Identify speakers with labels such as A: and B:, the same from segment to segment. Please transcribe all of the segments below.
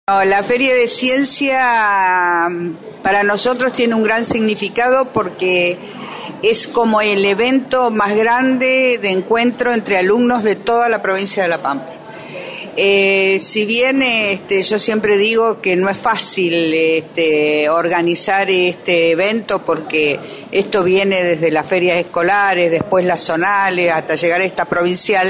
A: La Feria de Ciencia para nosotros tiene un gran significado porque es como el evento más grande de encuentro entre alumnos de toda la provincia de La Pampa. Si bien yo siempre digo que no es fácil organizar este evento porque esto viene desde las ferias escolares, después las zonales, hasta llegar a esta provincial,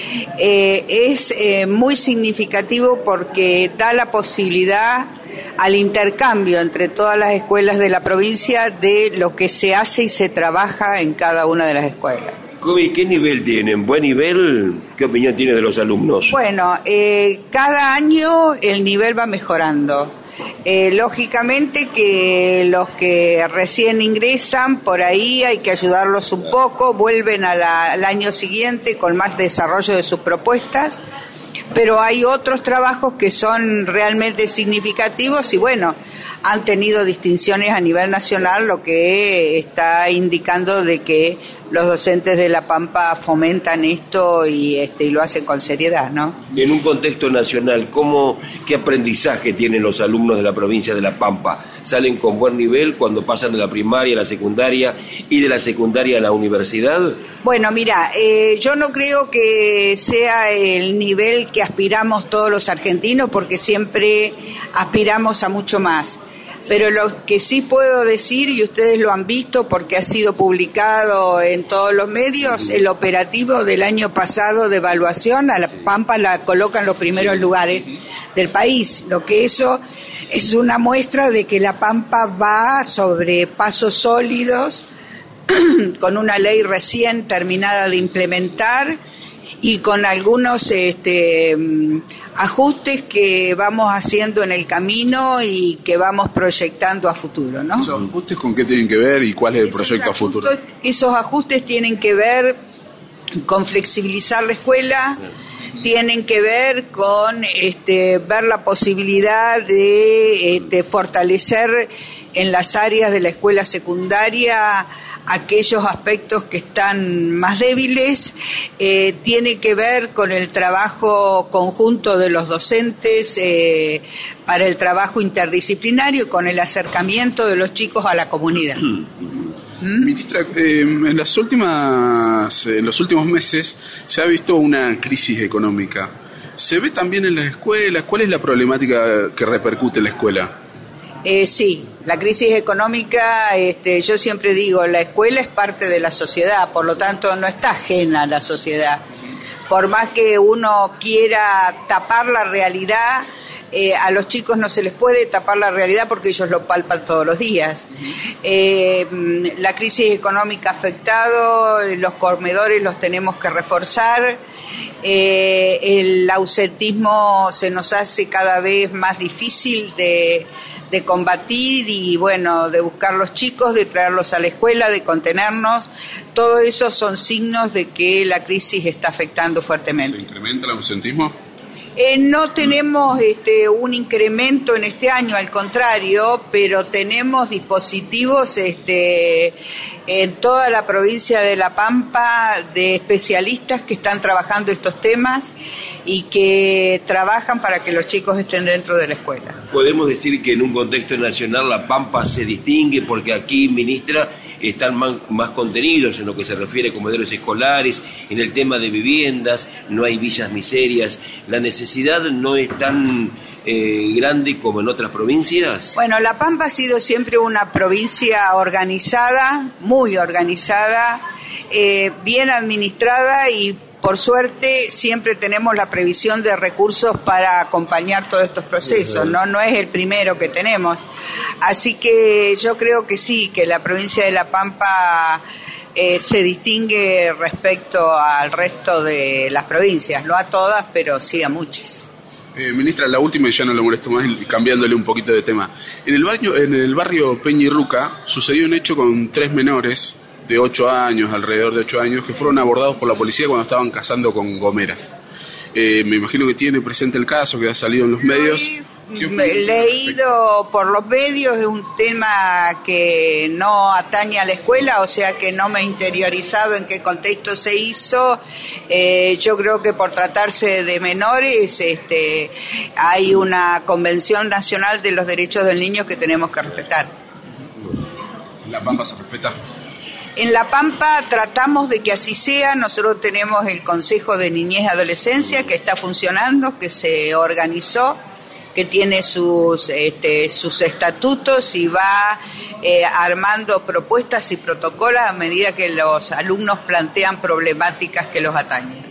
A: es muy significativo porque da la posibilidad al intercambio entre todas las escuelas de la provincia de lo que se hace y se trabaja en cada una de las escuelas.
B: ¿Qué nivel tienen? ¿Buen nivel? ¿Qué opinión tiene de los alumnos?
A: Bueno, cada año el nivel va mejorando. Lógicamente que los que recién ingresan, por ahí hay que ayudarlos un poco, vuelven al año siguiente con más desarrollo de sus propuestas, pero hay otros trabajos que son realmente significativos y bueno, han tenido distinciones a nivel nacional, lo que está indicando de que los docentes de La Pampa fomentan esto y lo hacen con seriedad, ¿no?
B: En un contexto nacional, ¿qué aprendizaje tienen los alumnos de la provincia de La Pampa? ¿Salen con buen nivel cuando pasan de la primaria a la secundaria y de la secundaria a la universidad?
A: Bueno, mira, yo no creo que sea el nivel que aspiramos todos los argentinos porque siempre aspiramos a mucho más. Pero lo que sí puedo decir, y ustedes lo han visto porque ha sido publicado en todos los medios, el operativo del año pasado de evaluación, a La Pampa la coloca en los primeros lugares del país. Lo que eso es una muestra de que La Pampa va sobre pasos sólidos, con una ley recién terminada de implementar y con algunos ajustes que vamos haciendo en el camino y que vamos proyectando a futuro, ¿no?
C: ¿Esos ajustes con qué tienen que ver y cuál es el proyecto a futuro?
A: Esos ajustes tienen que ver con flexibilizar la escuela, tienen que ver con ver la posibilidad de fortalecer en las áreas de la escuela secundaria aquellos aspectos que están más débiles, tiene que ver con el trabajo conjunto de los docentes para el trabajo interdisciplinario, con el acercamiento de los chicos a la comunidad.
C: Ministra, en los últimos meses se ha visto una crisis económica. ¿Se ve también en las escuelas? ¿Cuál es la problemática que repercute en la escuela?
A: Sí, la crisis económica, yo siempre digo, la escuela es parte de la sociedad, por lo tanto no está ajena a la sociedad. Por más que uno quiera tapar la realidad, a los chicos no se les puede tapar la realidad porque ellos lo palpan todos los días. La crisis económica ha afectado, los comedores los tenemos que reforzar, el ausentismo se nos hace cada vez más difícil de combatir y bueno, de buscar los chicos, de traerlos a la escuela, de contenernos. Todo eso son signos de que la crisis está afectando fuertemente.
C: ¿Se incrementa el ausentismo?
A: No tenemos un incremento en este año, al contrario, pero tenemos dispositivos en toda la provincia de La Pampa de especialistas que están trabajando estos temas y que trabajan para que los chicos estén dentro de la escuela.
B: Podemos decir que en un contexto nacional La Pampa se distingue porque aquí, ministra, están más contenidos en lo que se refiere a comedores escolares, en el tema de viviendas, no hay villas miserias, la necesidad no es tan grande como en otras provincias.
A: Bueno, La Pampa ha sido siempre una provincia organizada, muy organizada, bien administrada y por suerte siempre tenemos la previsión de recursos para acompañar todos estos procesos, no es el primero que tenemos. Así que yo creo que sí, que la provincia de La Pampa se distingue respecto al resto de las provincias, no a todas, pero sí a muchas.
C: Ministra, la última y ya no le molesto más, cambiándole un poquito de tema. En el barrio Peñirruca sucedió un hecho con 3 menores de 8 años, alrededor de 8 años, que fueron abordados por la policía cuando estaban cazando con gomeras. Me imagino que tiene presente el caso, que ha salido en los medios.
A: leído por los medios, es un tema que no atañe a la escuela, o sea que no me he interiorizado en qué contexto se hizo. Yo creo que por tratarse de menores hay una Convención Nacional de los Derechos del Niño que tenemos que respetar.
C: ¿En La Pampa se respeta?
A: En La Pampa tratamos de que así sea. Nosotros tenemos el Consejo de Niñez y Adolescencia que está funcionando, que se organizó, que tiene sus estatutos y va armando propuestas y protocolos a medida que los alumnos plantean problemáticas que los atañen.